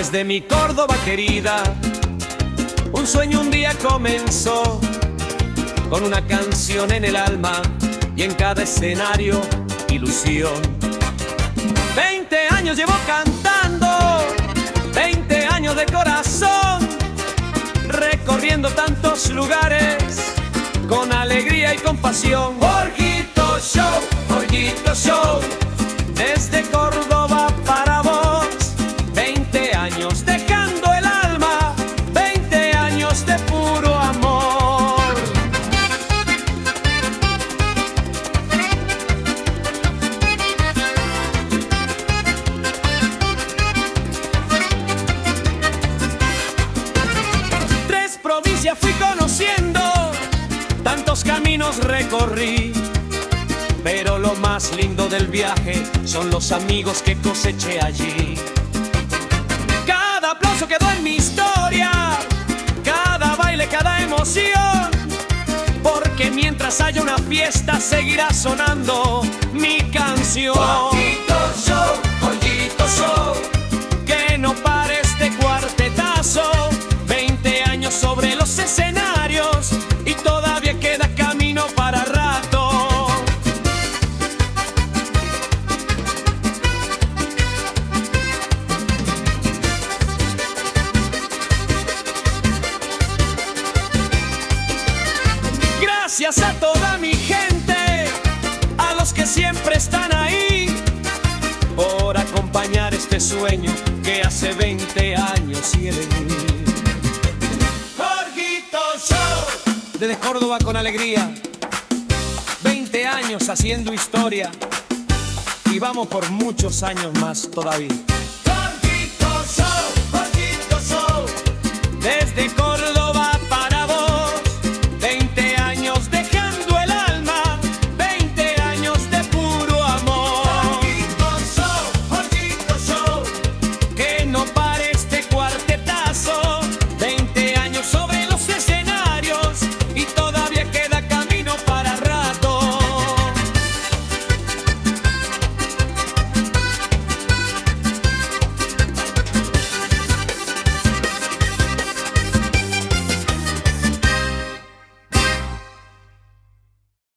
Desde mi Córdoba querida, un sueño un día comenzó, con una canción en el alma y en cada escenario ilusión. 20 años llevo cantando, 20 años de corazón, recorriendo tantos lugares con alegría y compasión. Jorgito Show, Jorgito Show, desde Córdoba para vos. 20 años dejando el alma, 20 años de puro amor. Tres provincias fui conociendo, tantos caminos recorrí, pero lo más lindo del viaje son los amigos que coseché allí. Cada aplauso quedó en mi historia, cada baile, cada emoción, porque mientras haya una fiesta seguirá sonando mi canción. Jorgito Show, Jorgito Show, que no pare este cuartetazo. 20 años sobre los escenarios y todavía queda camino para rato. Gracias a toda mi gente, a los que siempre están ahí, por acompañar este sueño que hace 20 años quiere vivir. Jorgito Show, desde Córdoba con alegría, 20 años haciendo historia y vamos por muchos años más todavía.